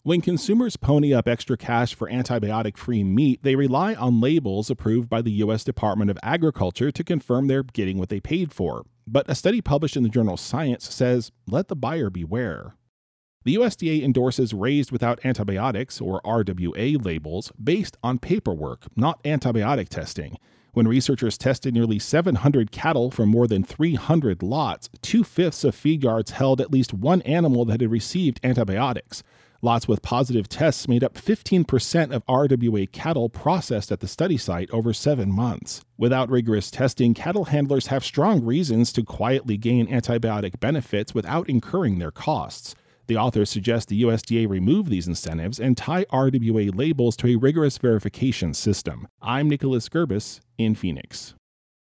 When consumers pony up extra cash for antibiotic-free meat, they rely on labels approved by the U.S. Department of Agriculture to confirm they're getting what they paid for. But a study published in the journal Science says, let the buyer beware. The USDA endorses raised without antibiotics, or RWA labels, based on paperwork, not antibiotic testing. When researchers tested nearly 700 cattle from more than 300 lots, 2/5 of feed yards held at least one animal that had received antibiotics. Lots with positive tests made up 15% of RWA cattle processed at the study site over 7 months. Without rigorous testing, cattle handlers have strong reasons to quietly gain antibiotic benefits without incurring their costs. The authors suggest the USDA remove these incentives and tie RWA labels to a rigorous verification system. I'm Nicholas Gerbis in Phoenix.